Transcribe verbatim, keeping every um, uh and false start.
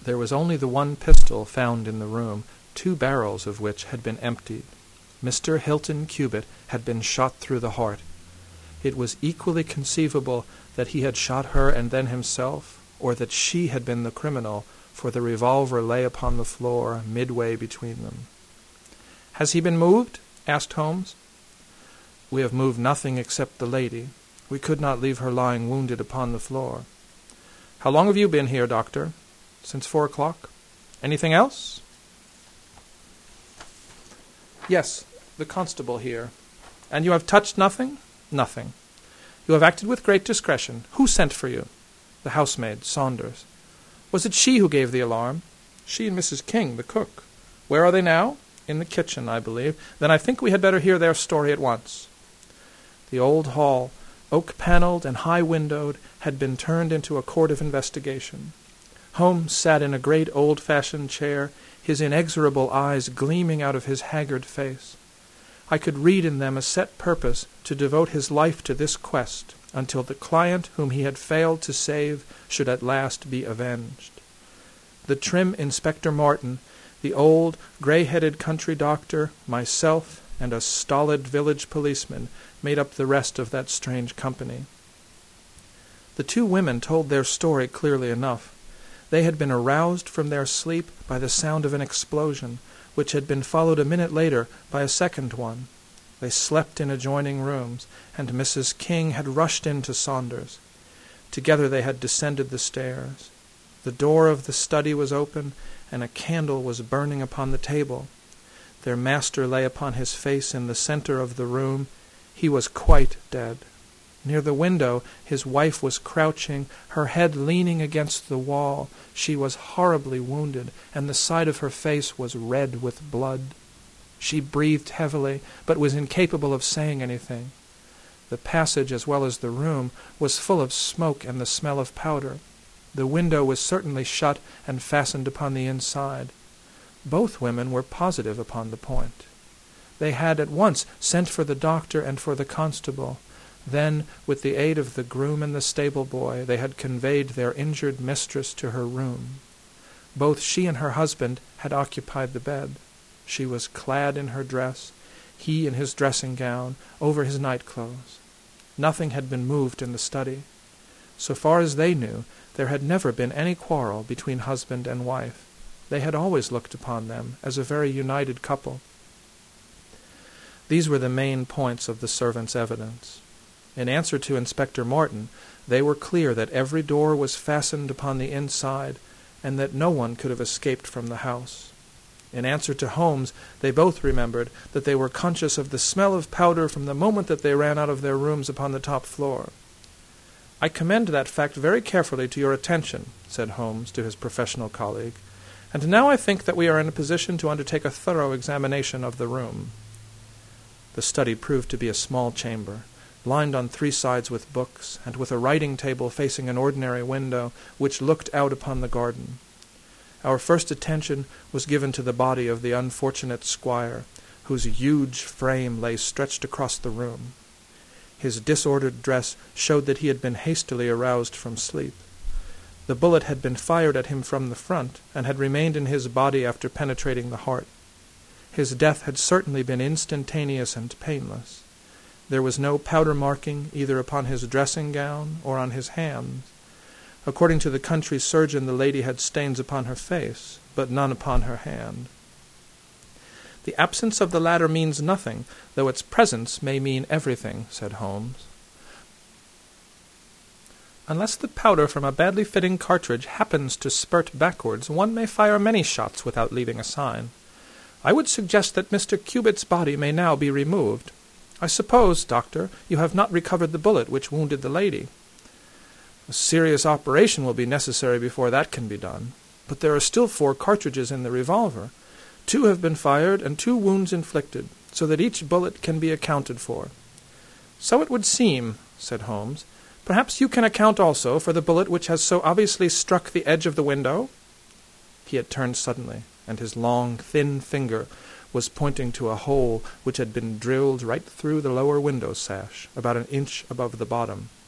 There was only the one pistol found in the room, two barrels of which had been emptied. Mister Hilton Cubitt had been shot through the heart. It was equally conceivable that he had shot her and then himself, or that she had been the criminal, for the revolver lay upon the floor midway between them. "Has he been moved?" asked Holmes. "We have moved nothing except the lady. We could not leave her lying wounded upon the floor." "How long have you been here, doctor?" "Since four o'clock." "Anything else?" "Yes, the constable here." "And you have touched nothing?" "Nothing." "You have acted with great discretion. Who sent for you?" "The housemaid, Saunders." "Was it she who gave the alarm?" "She and Missus King, the cook." "Where are they now?" "In the kitchen, I believe." "Then I think we had better hear their story at once." The old hall, oak-panelled and high-windowed, had been turned into a court of investigation. Holmes sat in a great old-fashioned chair, his inexorable eyes gleaming out of his haggard face. I could read in them a set purpose to devote his life to this quest until the client whom he had failed to save should at last be avenged. The trim Inspector Martin, the old, grey-headed country doctor, myself, and a stolid village policeman made up the rest of that strange company. The two women told their story clearly enough. They had been aroused from their sleep by the sound of an explosion, which had been followed a minute later by a second one. They slept in adjoining rooms, and Missus King had rushed in to Saunders. Together they had descended the stairs. The door of the study was open, and a candle was burning upon the table. Their master lay upon his face in the center of the room. He was quite dead. Near the window his wife was crouching, her head leaning against the wall. She was horribly wounded, and the side of her face was red with blood. She breathed heavily, but was incapable of saying anything. The passage, as well as the room, was full of smoke and the smell of powder. The window was certainly shut and fastened upon the inside. Both women were positive upon the point. They had at once sent for the doctor and for the constable. Then, with the aid of the groom and the stable-boy, they had conveyed their injured mistress to her room. Both she and her husband had occupied the bed. She was clad in her dress, he in his dressing-gown, over his night-clothes. Nothing had been moved in the study. So far as they knew, there had never been any quarrel between husband and wife. They had always looked upon them as a very united couple. These were the main points of the servants' evidence. In answer to Inspector Martin, they were clear that every door was fastened upon the inside, and that no one could have escaped from the house. In answer to Holmes, they both remembered that they were conscious of the smell of powder from the moment that they ran out of their rooms upon the top floor. "I commend that fact very carefully to your attention," said Holmes to his professional colleague, "and now I think that we are in a position to undertake a thorough examination of the room." The study proved to be a small chamber, lined on three sides with books, and with a writing-table facing an ordinary window, which looked out upon the garden. Our first attention was given to the body of the unfortunate squire, whose huge frame lay stretched across the room. His disordered dress showed that he had been hastily aroused from sleep. The bullet had been fired at him from the front, and had remained in his body after penetrating the heart. His death had certainly been instantaneous and painless. There was no powder marking either upon his dressing-gown or on his hands. According to the country surgeon, the lady had stains upon her face, but none upon her hand. "The absence of the latter means nothing, though its presence may mean everything," said Holmes. "Unless the powder from a badly fitting cartridge happens to spurt backwards, one may fire many shots without leaving a sign. I would suggest that Mister Cubitt's body may now be removed. I suppose, doctor, you have not recovered the bullet which wounded the lady." "A serious operation will be necessary before that can be done. But there are still four cartridges in the revolver. Two have been fired and two wounds inflicted, so that each bullet can be accounted for." "So it would seem," said Holmes. "Perhaps you can account also for the bullet which has so obviously struck the edge of the window?" He had turned suddenly, and his long, thin finger was pointing to a hole which had been drilled right through the lower window sash, about an inch above the bottom.